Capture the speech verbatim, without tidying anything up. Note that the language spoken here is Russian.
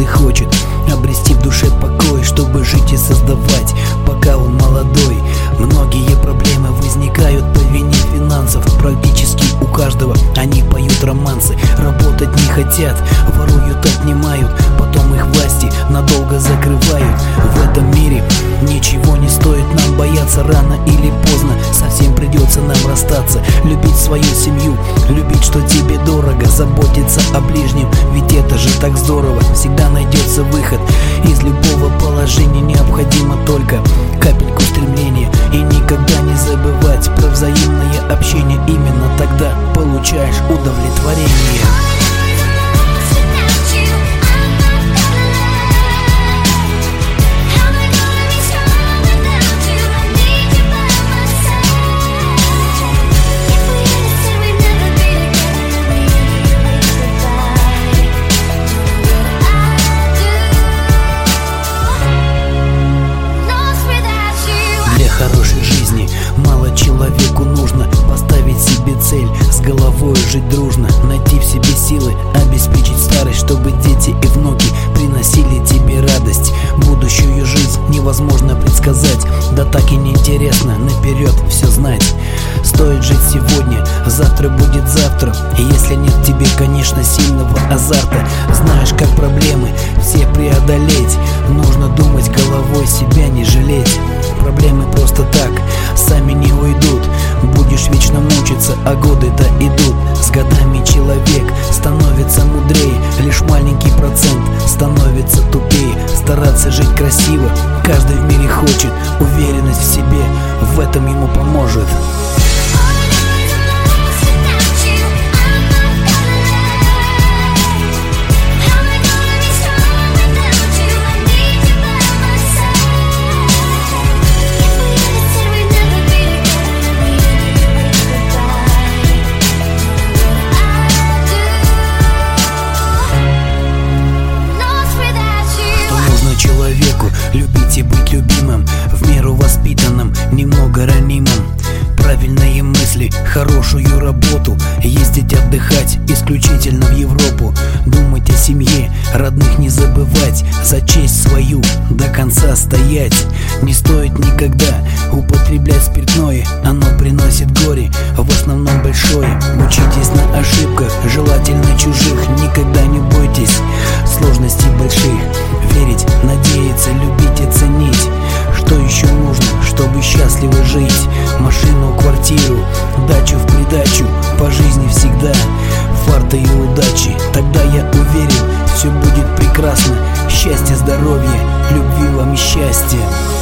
каждый хочет обрести в душе покой, чтобы жить и создавать, пока он молодой. Многие проблемы возникают по вине финансов. Практически у каждого они поют романсы. Работать не хотят, воруют, отнимают, потом их власти надолго закрывают. В этом мире ничего не стоит нам бояться, рано или поздно совсем придется нам расстаться. Любить свою семью, любить, что тебе дорого, заботиться о ближнем, ведь это же так здорово. Всегда найдется выход из любого положения, необходимо только капельку стремления. И никогда не забывать про взаимное общение, именно тогда получаешь удовлетворение. Для хорошей жизни мало человеку нужно поставить себе цель, с головой жить дружно, найти в себе силы, обеспечить старость, чтобы дети и внуки приносили тебе радость. Будущую жизнь невозможно предсказать, да так и неинтересно наперед все знать. Стоит жить сегодня, завтра будет завтра. И если нет в тебе, конечно, сильного азарта, знаешь, как проблемы все преодолеть, нужно думать головой, себя не жалеть. Проблемы просто так сами не уйдут, будешь вечно мучиться, а годы-то идут. С годами человек становится мудрее, лишь маленький процент становится тупее. Стараться жить красиво каждый в мире хочет, уверенность в себе в этом ему поможет. Человеку любить и быть любимым, в меру воспитанным, немного ранимым. Правильные мысли, хорошую работу, ездить отдыхать исключительно в Европу. Думать о семье, родных не забывать, за честь свою до конца стоять. Не стоит никогда употреблять спиртное, оно приносит горе, в основном большое. Учитесь на ошибках, желательно чужих, никогда не бойтесь сложностей больших. Верить, надеяться, любить и ценить. Что еще нужно, чтобы счастливо жить? Машину, квартиру, дачу в придачу, по жизни всегда фарта и удачи. Тогда я уверен, все будет прекрасно. Счастья, здоровья, любви вам и счастья.